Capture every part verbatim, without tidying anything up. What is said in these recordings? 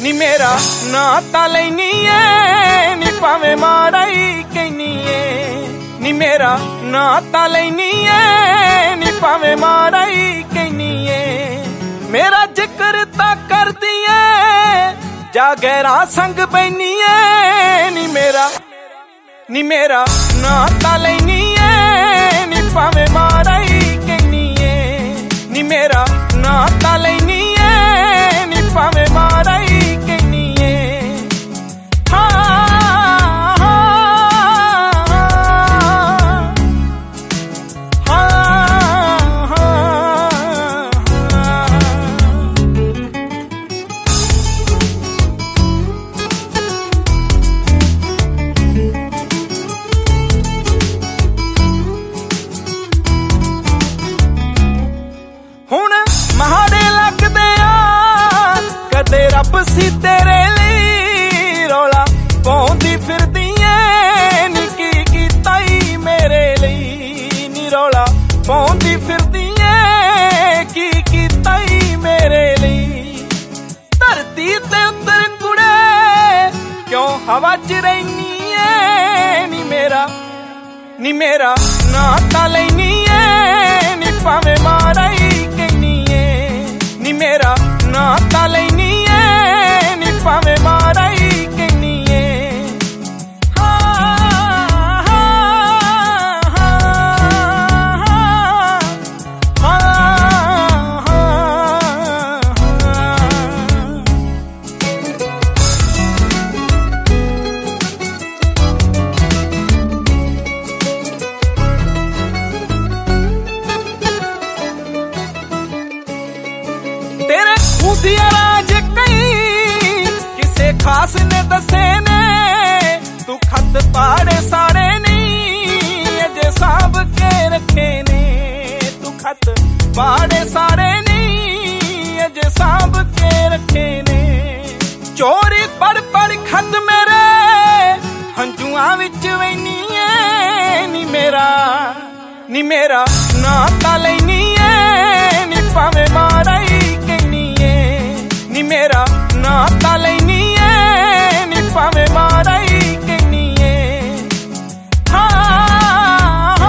ਨੀ ਮੇਰਾ ਨਾਂ ਤਾਂ ਲੈਨੀ ਏ ਨੀ ਭਾਵੇਂ ਮਾੜਾ ਹੀ ਕਹਿਨੀ ਏ ਨੀ ਮੇਰਾ ਨਾਂ ਤਾਂ ਲੈਨੀ ਏ ਨੀ ਭਾਵੇਂ ਮਾੜਾ ਹੀ ਕਹਿਨੀ ਏ ਮੇਰਾ ਜ਼ਿਕਰ ਤਾਂ ਕਰਦੀ ਏ ਜਾ ਗਹਿਰਾ ਸੰਗ ਬੈਨੀ ਏ ਨੀ ਮੇਰਾ ਨੀ ਮੇਰਾ ਨਾਂ ਤਾਂ ਲੈਨੀ ਏ ਨੀ ਭਾਵੇਂ ਮਾੜਾ ਹੀ ਕਹਿਨੀ ਏ ਨੀ ਮੇਰਾ ਨਾਂ ਤਾਂ ਲੈਨੀ ਏ ਨੀ ਭਾਵੇਂ ਮਾੜਾ ਹੀ ਕਹਿਨੀ ਏ ਹਾਂ ਹਾਂ ਹਾਂ ਹੁਣ ਮਾੜੇ ਲੱਗਦੇ ਆ ਕਦੇ ਰੱਬ ਸੀ ਤੇਰੇ ਲਈ ਰੌਲਾ ਪਾਉਂਦੀ ਫਿਰਦੀ ਏ ਨੀ ਕੀ ਕੀਤਾ ਈ ਮੇਰੇ ਲਈ ਨੀ ਰੌਲਾ ਪਾਉਂਦੀ ਫਿਰਦੀ ਏ ਕੀ ਕੀਤਾ ਈ ਮੇਰੇ ਲਈ ਧਰਤੀ ਤੇ ਉੱਤਰ ਕੁੜੇ ਕਿਉਂ ਹਵਾ ਚ ਰਹਿਨੀ ਏ ਨੀ ਮੇਰਾ ਨੀ ਮੇਰਾ ਨਾਂ ਤਾਂ ਲੈਨੀ ਏ ਨੀ ਭਾਵੇਂ ਮਾੜਾ ਹੀ ਕਹਿਨੀ ਏ ਨੀ ਮੇਰਾ ਨਾਂ ਤਾਂ ਲੈਨੀ ਏ ਨੀ ਭਾਵੇਂ ਮਾੜਾ ਹੀ ਕਹਿਨੀ ਏ ਹਾਂ ਹਾਂ ਹਾਂ ਤੇਰੇ ਖੂਬੀਆਂ ਰਾਜ ਕਈ ਕਿਸੇ ਖਾਸ ਨੇ ਦੱਸੇ ਨੇ ਤੂੰ ਖੱਤ ਪਾੜੇ ਸਾੜੇ ਨਹੀਂ ਅਜੇ ਸਾਂਭ ਕੇ ਰੱਖੇ ਨੇ ਤੂੰ ਖੱਤ ਪਾੜੇ ਸਾੜੇ ਨਹੀਂ ਅਜੇ ਸਾਂਭ ਕੇ ਰੱਖੇ ਨੇ ਚੋਰੀ ਪੜ ਪੜ ਖੱਤ ਮੇਰੇ ਹੰਝੂਆਂ ਵਿੱਚ ਵੈਨੀ ਏ ਨੀ ਮੇਰਾ ਨੀ ਮੇਰਾ ਨਾਂ ਤਾਂ ਲੈਨੀ ਏ ਨੀ ਭਾਵੇਂ ਮਾੜਾ ਹੀ ਕਹਿਨੀ ਏ ਨੀ ਮੇਰਾ ਨਾਂ ਤਾਂ ਲੈਨੀ ਏ ਨੀ ਭਾਵੇਂ ਮਾੜਾ ਹੀ ਕਹਿਨੀ ਏ ਹਾਂ ਹਾਂ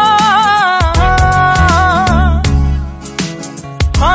ਹਾਂ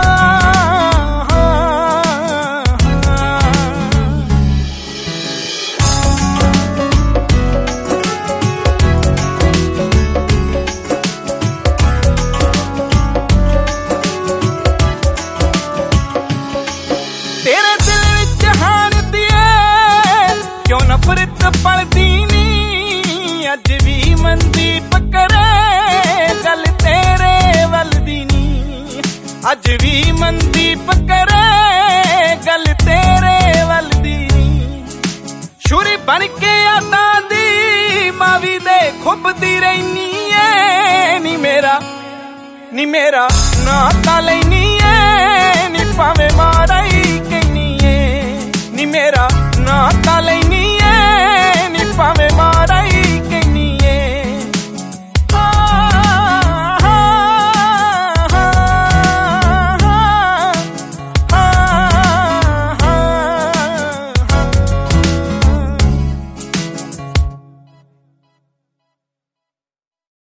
ਤੇਰੇ ਦਿਲ ਵਿੱਚ ਹਾਰਦੀ ਏ ਕਿਉਂ ਨਫ਼ਰਤ ਪਲਦੀ ਨੀ ਅੱਜ ਵੀ ਮਨਦੀਪ ਕਰੇ ਗੱਲ ਤੇਰੇ ਵੱਲ ਦੀ ਨੀ ਅੱਜ ਵੀ ਮਨਦੀਪ ਕਰੇ ਗੱਲ ਤੇਰੇ ਵੱਲ ਦੀ ਨੀ ਛੁਰੀ ਬਣ ਕੇ ਯਾਦਾਂ ਦੀ ਮਾਵੀ ਦੇ ਖੁੱਬਦੀ ਰਹਿਨੀ ਏ ਨੀ ਮੇਰਾ ਨੀ ਮੇਰਾ ਨਾਂ ਤਾਂ ਲੈਨੀ